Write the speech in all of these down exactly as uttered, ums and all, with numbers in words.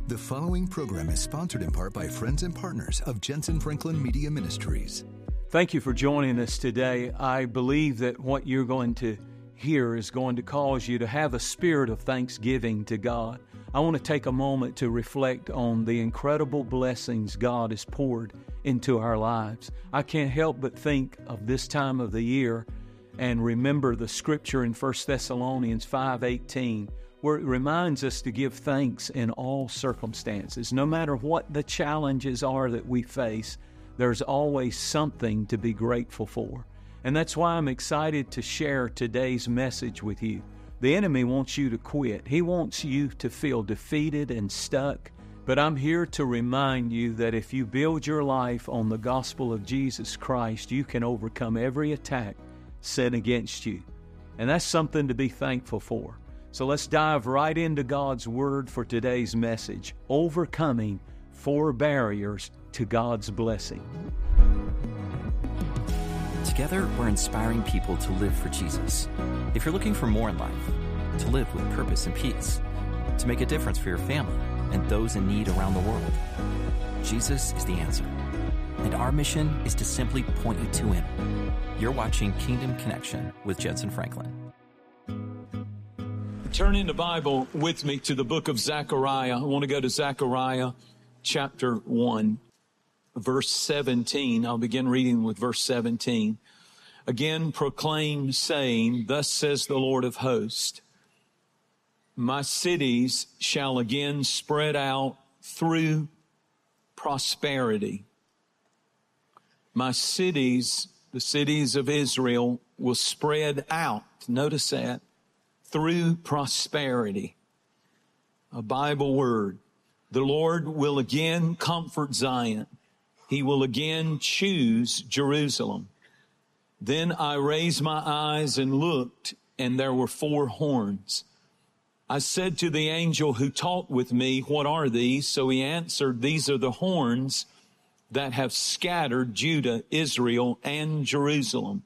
The following program is sponsored in part by friends and partners of Jensen Franklin Media Ministries. Thank you for joining us today. I believe that what you're going to hear is going to cause you to have a spirit of thanksgiving to God. I want to take a moment to reflect on the incredible blessings God has poured into our lives. I can't help but think of this time of the year and remember the scripture in First Thessalonians five eighteen, where it reminds us to give thanks in all circumstances. No matter what the challenges are that we face, there's always something to be grateful for. And that's why I'm excited to share today's message with you. The enemy wants you to quit. He wants you to feel defeated and stuck. But I'm here to remind you that if you build your life on the gospel of Jesus Christ, you can overcome every attack set against you. And that's something to be thankful for. So let's dive right into God's Word for today's message, overcoming four barriers to God's blessing. Together, we're inspiring people to live for Jesus. If you're looking for more in life, to live with purpose and peace, to make a difference for your family and those in need around the world, Jesus is the answer. And our mission is to simply point you to Him. You're watching Kingdom Connection with Jensen Franklin. Turn in the Bible with me to the book of Zechariah. I want to go to Zechariah chapter one, verse seventeen. I'll begin reading with verse seventeen. Again, proclaim, saying, Thus says the Lord of hosts, My cities shall again spread out through prosperity. My cities, the cities of Israel, will spread out. Notice that. Through prosperity. A Bible word. The Lord will again comfort Zion. He will again choose Jerusalem. Then I raised my eyes and looked, and there were four horns. I said to the angel who talked with me, What are these? So he answered, These are the horns that have scattered Judah, Israel, and Jerusalem.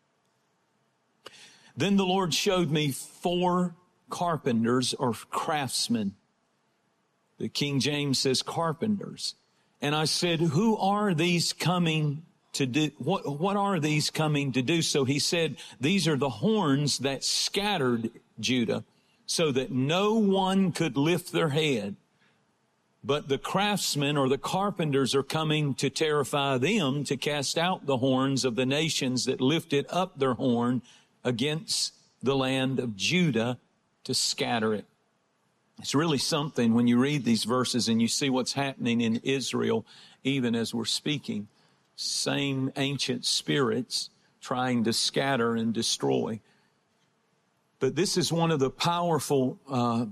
Then the Lord showed me four carpenters or craftsmen. The King James says carpenters. And I said, who are these coming to do? What, what are these coming to do? So he said, these are the horns that scattered Judah so that no one could lift their head. But the craftsmen or the carpenters are coming to terrify them, to cast out the horns of the nations that lifted up their horn against the land of Judah, to scatter it. It's really something when you read these verses and you see what's happening in Israel, even as we're speaking. Same ancient spirits trying to scatter and destroy. But this is one of the powerful uh,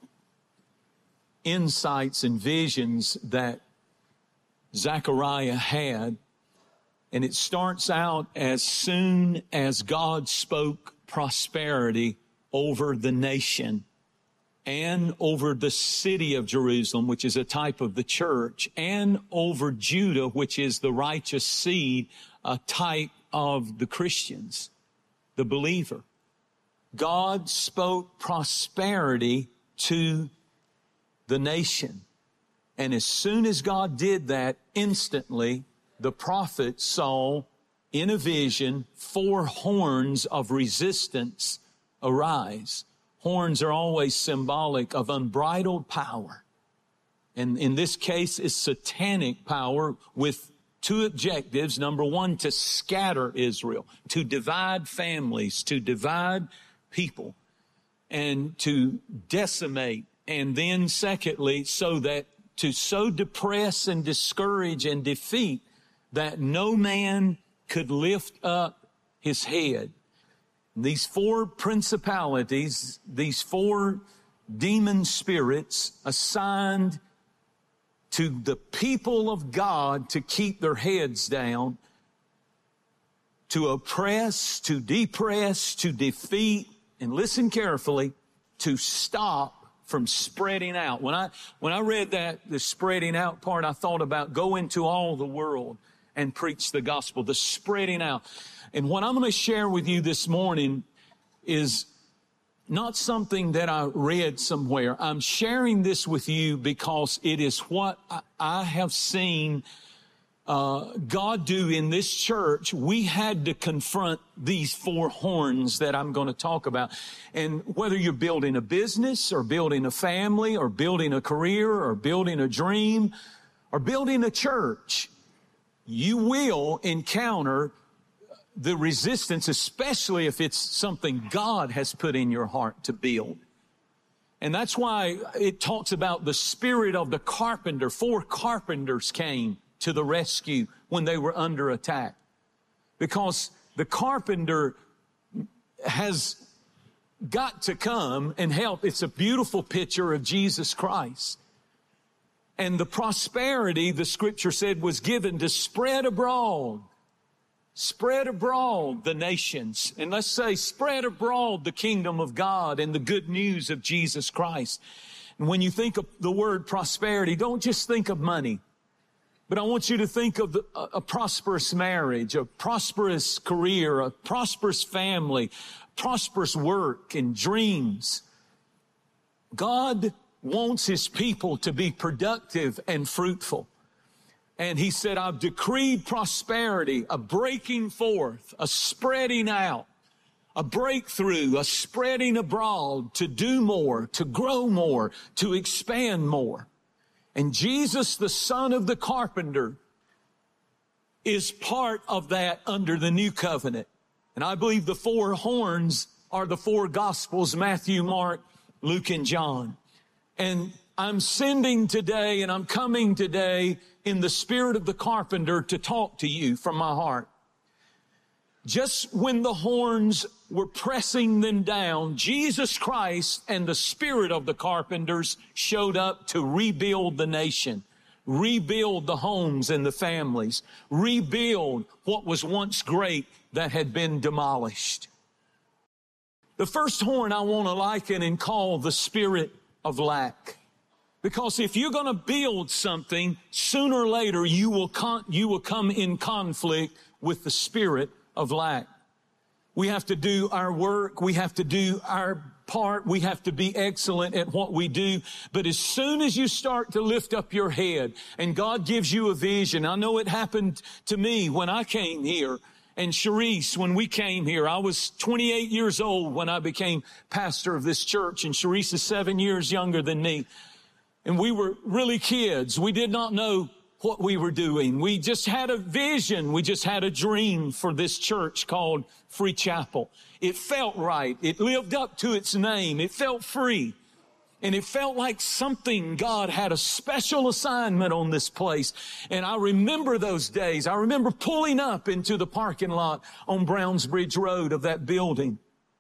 insights and visions that Zechariah had. And it starts out as soon as God spoke prosperity over the nation and over the city of Jerusalem, which is a type of the church, and over Judah, which is the righteous seed, a type of the Christians, the believer. God spoke prosperity to the nation. And as soon as God did that, instantly, the prophet saw in a vision four horns of resistance arise. Horns are always symbolic of unbridled power. And in this case, it's satanic power with two objectives. Number one, to scatter Israel, to divide families, to divide people, and to decimate. And then secondly, so that to so depress and discourage and defeat that no man could lift up his head. These four principalities, these four demon spirits assigned to the people of God to keep their heads down, to oppress, to depress, to defeat, and listen carefully, to stop from spreading out. When I, when I read that, the spreading out part, I thought about go into all the world and preach the gospel, the spreading out. And what I'm going to share with you this morning is not something that I read somewhere. I'm sharing this with you because it is what I have seen uh, God do in this church. We had to confront these four horns that I'm going to talk about. And whether you're building a business or building a family or building a career or building a dream or building a church, you will encounter the resistance, especially if it's something God has put in your heart to build. And that's why it talks about the spirit of the carpenter. Four carpenters came to the rescue when they were under attack. Because the carpenter has got to come and help. It's a beautiful picture of Jesus Christ. And the prosperity, the scripture said, was given to spread abroad. Spread abroad the nations. And let's say spread abroad the kingdom of God and the good news of Jesus Christ. And when you think of the word prosperity, don't just think of money. But I want you to think of the, a, a prosperous marriage, a prosperous career, a prosperous family, prosperous work and dreams. God wants His people to be productive and fruitful. And He said, I've decreed prosperity, a breaking forth, a spreading out, a breakthrough, a spreading abroad to do more, to grow more, to expand more. And Jesus, the Son of the carpenter, is part of that under the new covenant. And I believe the four horns are the four Gospels, Matthew, Mark, Luke, and John. And I'm sending today and I'm coming today in the spirit of the carpenter to talk to you from my heart. Just when the horns were pressing them down, Jesus Christ and the spirit of the carpenters showed up to rebuild the nation, rebuild the homes and the families, rebuild what was once great that had been demolished. The first horn I want to liken and call the spirit of lack. Because if you're going to build something, sooner or later you will con- you will come in conflict with the spirit of lack. We have to do our work. We have to do our part. We have to be excellent at what we do. But as soon as you start to lift up your head and God gives you a vision, I know it happened to me when I came here. And Sharice, when we came here, I was twenty-eight years old when I became pastor of this church. And Sharice is seven years younger than me. And we were really kids. We did not know what we were doing. We just had a vision. We just had a dream for this church called Free Chapel. It felt right. It lived up to its name. It felt free. And it felt like something, God had a special assignment on this place. And I remember those days. I remember pulling up into the parking lot on Brownsbridge Road of that building.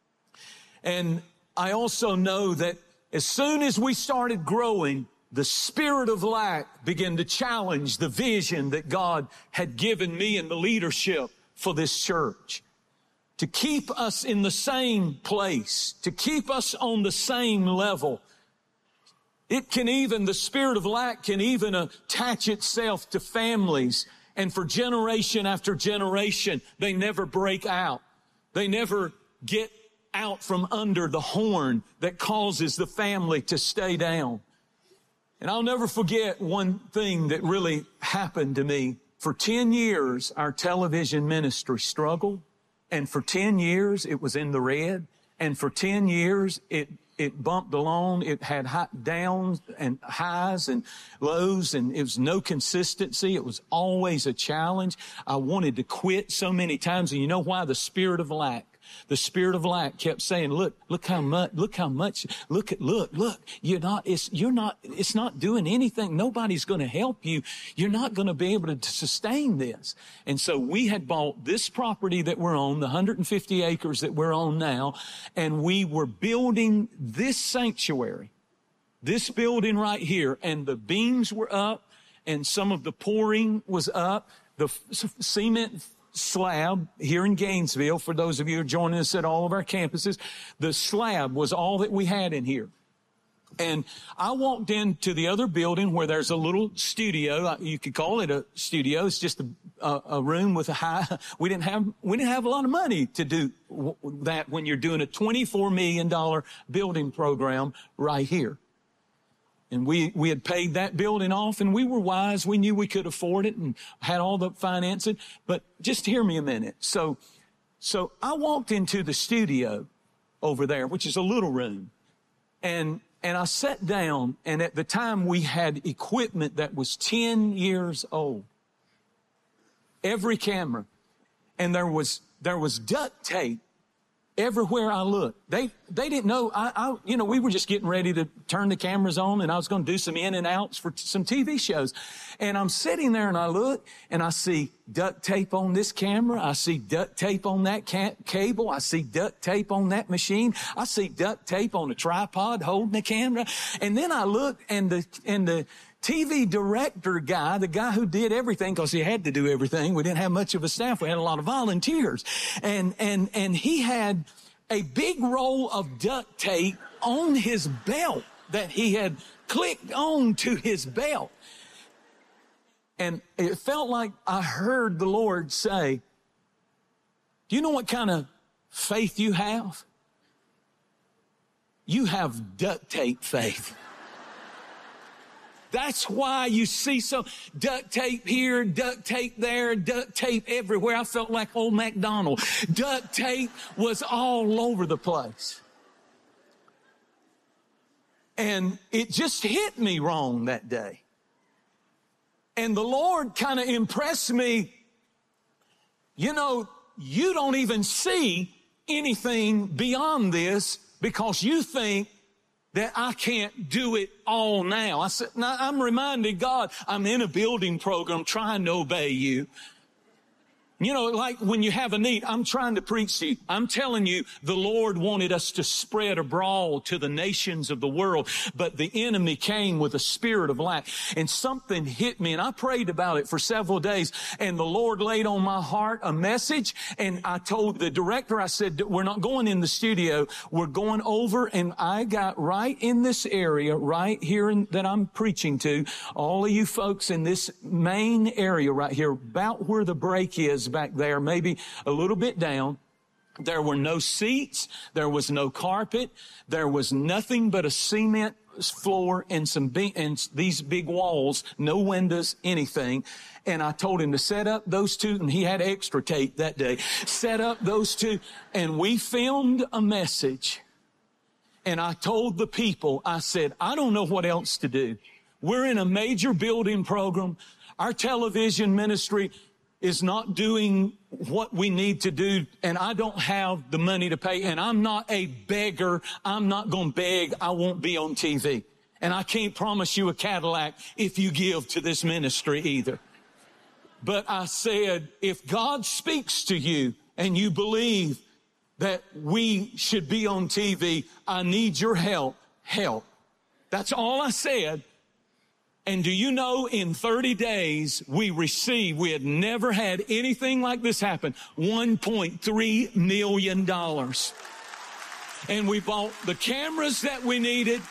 And I also know that as soon as we started growing, the spirit of lack began to challenge the vision that God had given me and the leadership for this church. To keep us in the same place, to keep us on the same level. It can even, the spirit of lack can even attach itself to families. And for generation after generation, they never break out. They never get out from under the horn that causes the family to stay down. And I'll never forget one thing that really happened to me. For ten years, our television ministry struggled. And for ten years, it was in the red. And for ten years, it it bumped along. It had high, downs and highs and lows, and it was no consistency. It was always a challenge. I wanted to quit so many times. And you know why? The spirit of lack. The spirit of lack kept saying, look, look how much, look how much, look at, look, look, you're not, it's, you're not, it's not doing anything. Nobody's going to help you. You're not going to be able to sustain this. And so we had bought this property that we're on, the one hundred fifty acres that we're on now, and we were building this sanctuary, this building right here, and the beams were up and some of the pouring was up. The f- cement slab here in Gainesville, for those of you who are joining us at all of our campuses, the slab was all that we had in here. And I walked into the other building where there's a little studio. You could call it a studio. It's just a, a, a room with a high. We didn't have we didn't have a lot of money to do w- that when you're doing a twenty-four million dollars building program right here. And we we had paid that building off, and we were wise. We knew we could afford it and had all the financing. But just hear me a minute. So, so I walked into the studio over there, which is a little room, and And I sat down, and at the time we had equipment that was ten years old. Every camera. And there was, there was duct tape everywhere I looked. They, they didn't know, I, I, you know, we were just getting ready to turn the cameras on, and I was going to do some in and outs for t- some T V shows. And I'm sitting there and I look and I see duct tape on this camera. I see duct tape on that ca- cable. I see duct tape on that machine. I see duct tape on a tripod holding the camera. And then I look, and the, and the T V director guy, the guy who did everything, because he had to do everything. We didn't have much of a staff. We had a lot of volunteers. And, and, and he had a big roll of duct tape on his belt that he had clicked on to his belt. And it felt like I heard the Lord say, do you know what kind of faith you have? You have duct tape faith. That's why you see some duct tape here, duct tape there, duct tape everywhere. I felt like old MacDonald. Duct tape was all over the place. And it just hit me wrong that day. And the Lord kind of impressed me, you know, you don't even see anything beyond this because you think that I can't do it all now. I said, now I'm reminding God, I'm in a building program trying to obey you. You know, like when you have a need, I'm trying to preach to you. I'm telling you, the Lord wanted us to spread abroad to the nations of the world, but the enemy came with a spirit of lack, and something hit me, and I prayed about it for several days, and the Lord laid on my heart a message, and I told the director, I said, we're not going in the studio, we're going over, and I got right in this area, right here in, that I'm preaching to, all of you folks in this main area right here, about where the break is, back there, maybe a little bit down. There were no seats. There was no carpet. There was nothing but a cement floor and some be- and these big walls, no windows, anything. And I told him to set up those two, and he had extra tape that day. Set up those two, and we filmed a message. And I told the people, I said, I don't know what else to do. We're in a major building program. Our television ministry is not doing what we need to do, and I don't have the money to pay, and I'm not a beggar. I'm not going to beg. I won't be on T V. And I can't promise you a Cadillac if you give to this ministry either. But I said, if God speaks to you and you believe that we should be on T V, I need your help. Help. That's all I said. And do you know, in thirty days, we received, we had never had anything like this happen, one point three million dollars. And we bought the cameras that we needed.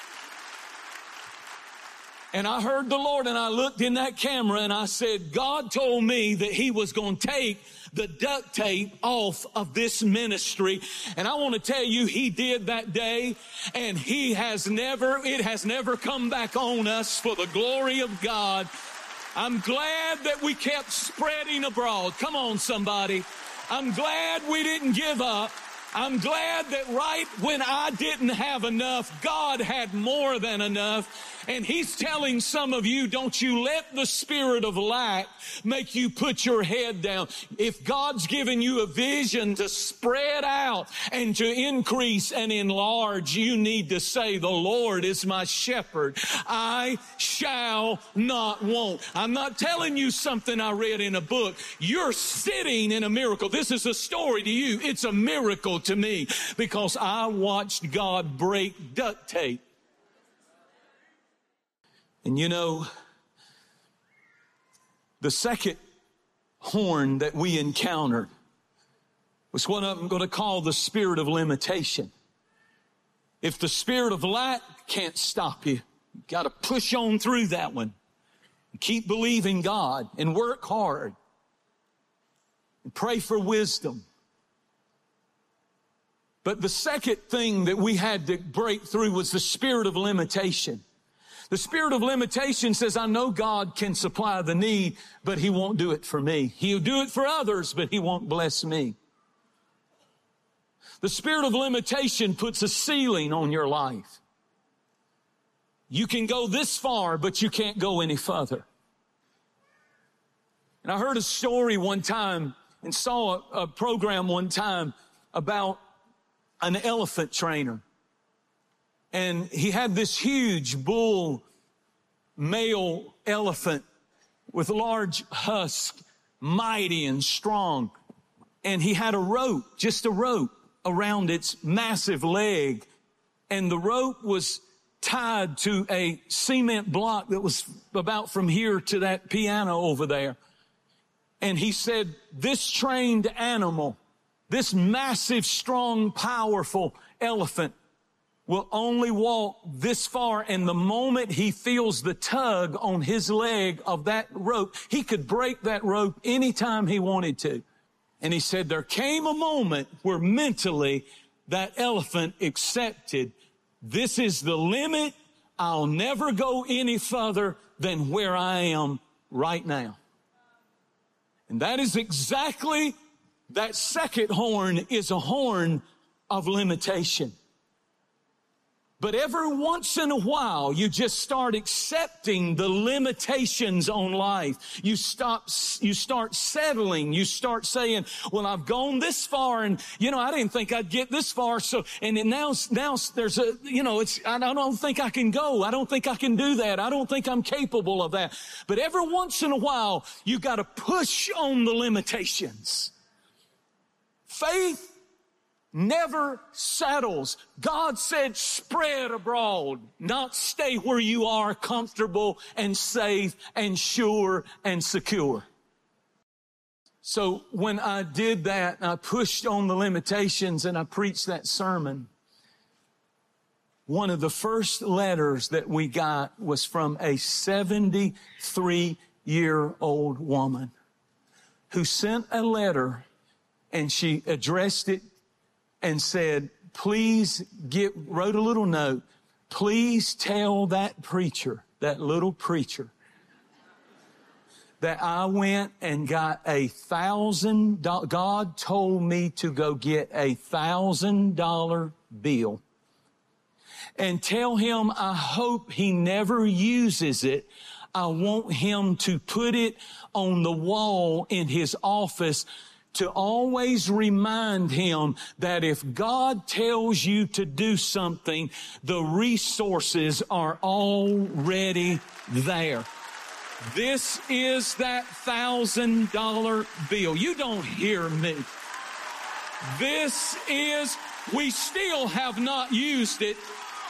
And I heard the Lord, and I looked in that camera, and I said, God told me that he was going to take the duct tape off of this ministry. And I want to tell you, he did that day, and he has never, it has never come back on us, for the glory of God. I'm glad that we kept spreading abroad. Come on, somebody. I'm glad we didn't give up. I'm glad that right when I didn't have enough, God had more than enough. And he's telling some of you, don't you let the spirit of lack make you put your head down. If God's given you a vision to spread out and to increase and enlarge, you need to say, the Lord is my shepherd. I shall not want. I'm not telling you something I read in a book. You're sitting in a miracle. This is a story to you. It's a miracle to me because I watched God break duct tape. And you know, the second horn that we encountered was what I'm going to call the spirit of limitation. If the spirit of lack can't stop you, you got to push on through that one. Keep believing God and work hard. And pray for wisdom. But the second thing that we had to break through was the spirit of limitation. The spirit of limitation says, I know God can supply the need, but He won't do it for me. He'll do it for others, but He won't bless me. The spirit of limitation puts a ceiling on your life. You can go this far, but you can't go any further. And I heard a story one time and saw a, a program one time about an elephant trainer. And he had this huge bull male elephant with large husk, mighty and strong. And he had a rope, just a rope, around its massive leg. And the rope was tied to a cement block that was about from here to that piano over there. And he said, this trained animal, this massive, strong, powerful elephant will only walk this far. And the moment he feels the tug on his leg of that rope, he could break that rope anytime he wanted to. And he said there came a moment where mentally that elephant accepted, this is the limit. I'll never go any further than where I am right now. And that is exactly, that second horn is a horn of limitation. But every once in a while, you just start accepting the limitations on life. You stop, you start settling. You start saying, well, I've gone this far and, you know, I didn't think I'd get this far. So, and now, now there's a, you know, it's, I don't think I can go. I don't think I can do that. I don't think I'm capable of that. But every once in a while, you got to push on the limitations. Faith never settles. God said, spread abroad, not stay where you are, comfortable and safe and sure and secure. So when I did that, I pushed on the limitations and I preached that sermon. One of the first letters that we got was from a seventy-three-year-old woman who sent a letter, and she addressed it and said, please get, wrote a little note, please tell that preacher, that little preacher, that I went and got a thousand, God told me to go get a thousand dollar bill. And tell him I hope he never uses it. I want him to put it on the wall in his office to always remind him that if God tells you to do something, the resources are already there. This is that thousand dollar bill. You don't hear me. This is, we still have not used it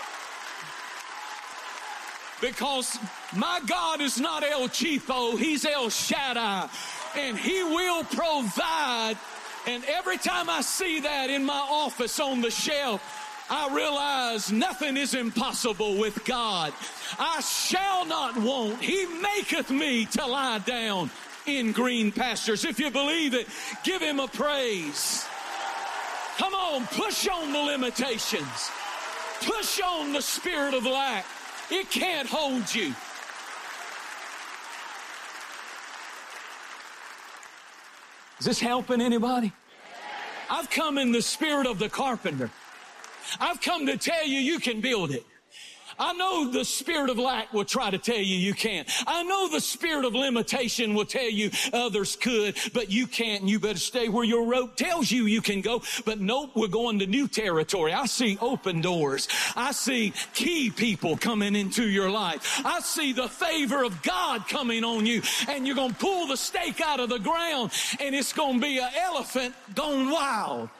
because my God is not El Cheapo, He's El Shaddai. And He will provide. And every time I see that in my office on the shelf, I realize nothing is impossible with God. I shall not want. He maketh me to lie down in green pastures. If you believe it, give Him a praise. Come on, push on the limitations. Push on the spirit of lack. It can't hold you. Is this helping anybody? I've come in the spirit of the carpenter. I've come to tell you you can build it. I know the spirit of lack will try to tell you you can't. I know the spirit of limitation will tell you others could, but you can't, and you better stay where your rope tells you you can go. But nope, we're going to new territory. I see open doors. I see key people coming into your life. I see the favor of God coming on you, and you're going to pull the stake out of the ground, and it's going to be an elephant gone wild.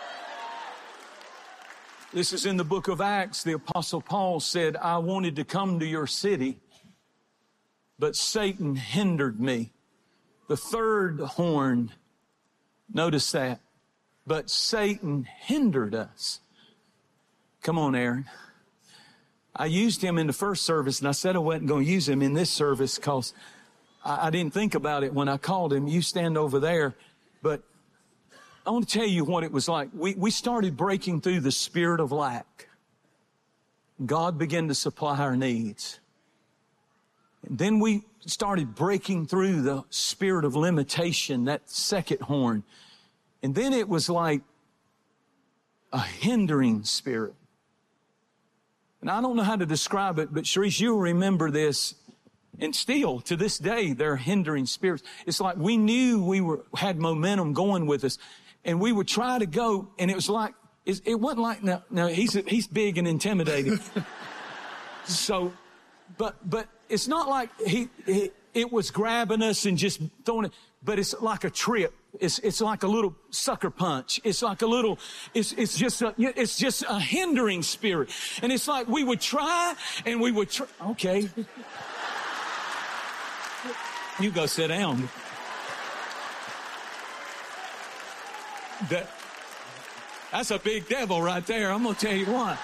This is in the book of Acts. The Apostle Paul said, I wanted to come to your city, but Satan hindered me. The third horn, notice that, but Satan hindered us. Come on, Aaron. I used him in the first service, and I said I wasn't going to use him in this service because I, I didn't think about it when I called him. You stand over there. But I want to tell you what it was like. We, we started breaking through the spirit of lack. God began to supply our needs. And then we started breaking through the spirit of limitation, that second horn. And then it was like a hindering spirit. And I don't know how to describe it, but Sharice, you'll remember this. And still, to this day, they're hindering spirits. It's like we knew we were had momentum going with us. And we would try to go, and it was like, it, it wasn't like, no, no, he's, he's big and intimidating. So, but, but it's not like he, he, it was grabbing us and just throwing it, but it's like a trip. It's, it's like a little sucker punch. It's like a little, it's, it's just a, it's just a hindering spirit. And it's like we would try and we would try. Okay. You go sit down. That, that's a big devil right there. I'm going to tell you what.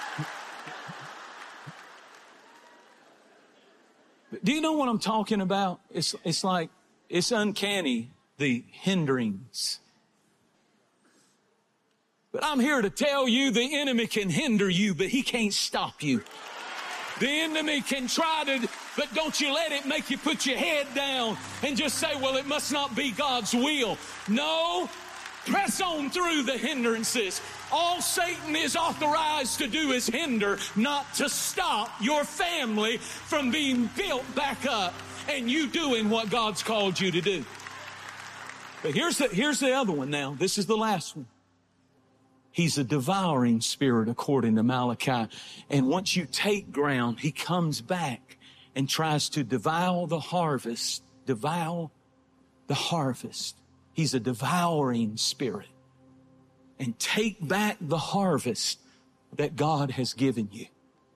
Do you know what I'm talking about? It's, it's like, it's uncanny, the hinderings. But I'm here to tell you the enemy can hinder you, but he can't stop you. The enemy can try to, but don't you let it make you put your head down and just say, well, it must not be God's will. No, press on through the hindrances. All Satan is authorized to do is hinder, not to stop your family from being built back up and you doing what God's called you to do. But here's the, here's the other one now. This is the last one. He's a devouring spirit, according to Malachi. And once you take ground, he comes back and tries to devour the harvest. Devour the harvest. He's a devouring spirit. And take back the harvest that God has given you.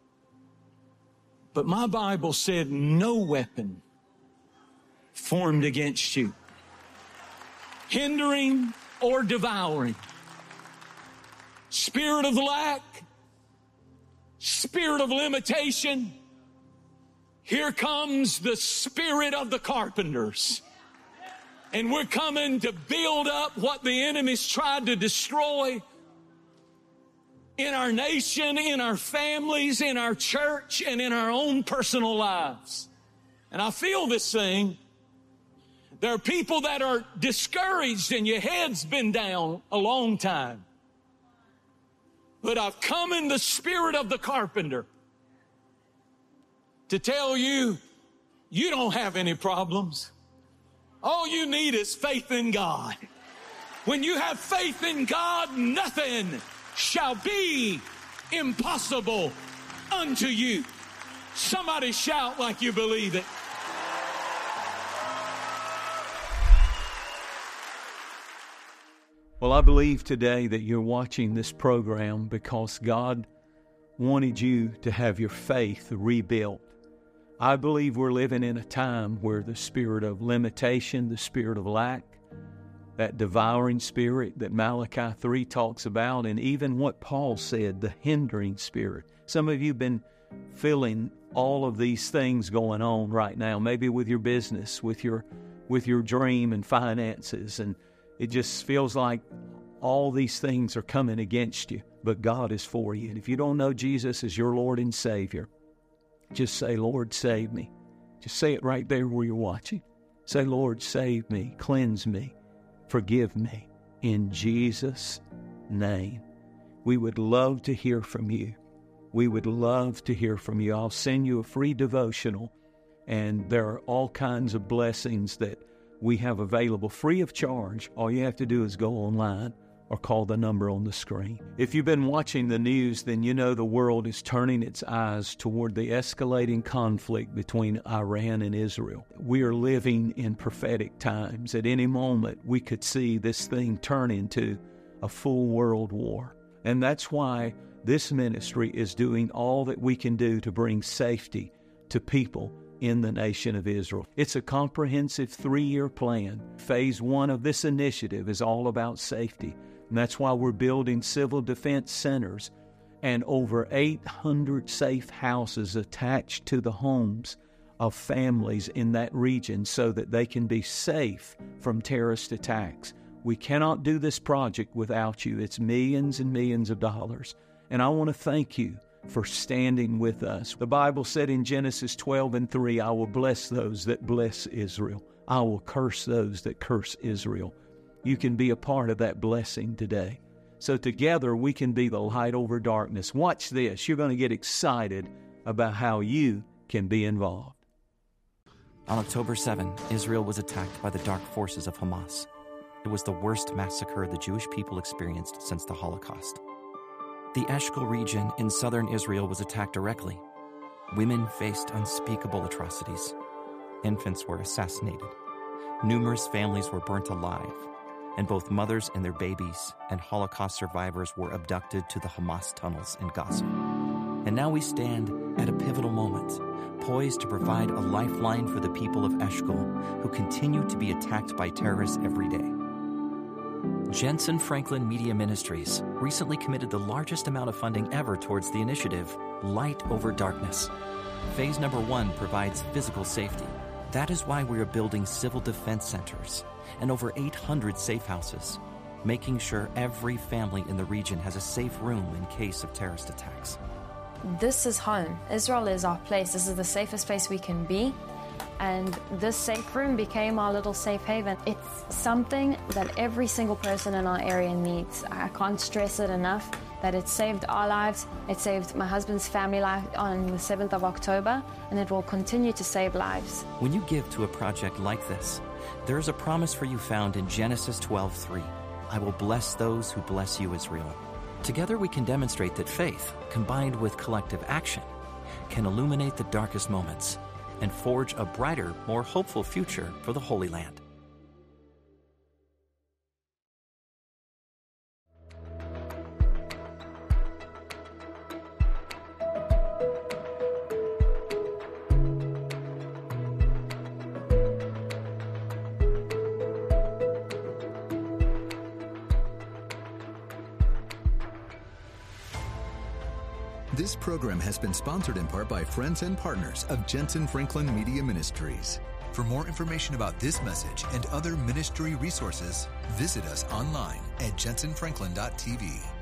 But my Bible said no weapon formed against you, hindering or devouring. Spirit of lack, spirit of limitation. Here comes the spirit of the carpenters. And we're coming to build up what the enemy's tried to destroy in our nation, in our families, in our church, and in our own personal lives. And I feel this thing. There are people that are discouraged and your head's been down a long time. But I've come in the spirit of the carpenter to tell you, you don't have any problems. All you need is faith in God. When you have faith in God, nothing shall be impossible unto you. Somebody shout like you believe it. Well, I believe today that you're watching this program because God wanted you to have your faith rebuilt. I believe we're living in a time where the spirit of limitation, the spirit of lack, that devouring spirit that Malachi three talks about, and even what Paul said, the hindering spirit. Some of you have been feeling all of these things going on right now, maybe with your business, with your, with your dream and finances, and it just feels like all these things are coming against you, but God is for you. And if you don't know Jesus as your Lord and Savior, just say, Lord, save me. Just say it right there where you're watching. Say, Lord, save me, cleanse me, forgive me, in Jesus' name. We would love to hear from you. We would love to hear from you. I'll send you a free devotional, and there are all kinds of blessings that we have available free of charge. All you have to do is go online or call the number on the screen. If you've been watching the news, then you know the world is turning its eyes toward the escalating conflict between Iran and Israel. We are living in prophetic times. At any moment, we could see this thing turn into a full world war. And that's why this ministry is doing all that we can do to bring safety to people in the nation of Israel. It's a comprehensive three-year plan. Phase one of this initiative is all about safety. And that's why we're building civil defense centers and over eight hundred safe houses attached to the homes of families in that region so that they can be safe from terrorist attacks. We cannot do this project without you. It's millions and millions of dollars. And I want to thank you for standing with us. The Bible said in Genesis twelve and three, I will bless those that bless Israel. I will curse those that curse Israel. You can be a part of that blessing today. So together we can be the light over darkness. Watch this. You're going to get excited about how you can be involved. On October seventh, Israel was attacked by the dark forces of Hamas. It was the worst massacre the Jewish people experienced since the Holocaust. The Eshkol region in southern Israel was attacked directly. Women faced unspeakable atrocities. Infants were assassinated. Numerous families were burnt alive, and both mothers and their babies and Holocaust survivors were abducted to the Hamas tunnels in Gaza. And now we stand at a pivotal moment, poised to provide a lifeline for the people of Eshkol who continue to be attacked by terrorists every day. Jensen Franklin Media Ministries recently committed the largest amount of funding ever towards the initiative, Light Over Darkness. Phase number one provides physical safety. That is why we are building civil defense centers and over eight hundred safe houses, making sure every family in the region has a safe room in case of terrorist attacks. This is home. Israel is our place. This is the safest place we can be. And this safe room became our little safe haven. It's something that every single person in our area needs. I can't stress it enough that it saved our lives. It saved my husband's family life on the seventh of October, and it will continue to save lives. When you give to a project like this, there is a promise for you found in Genesis twelve three. I will bless those who bless you, Israel. Together we can demonstrate that faith, combined with collective action, can illuminate the darkest moments and forge a brighter, more hopeful future for the Holy Land. This program has been sponsored in part by friends and partners of Jensen Franklin Media Ministries. For more information about this message and other ministry resources, visit us online at jensen franklin dot t v.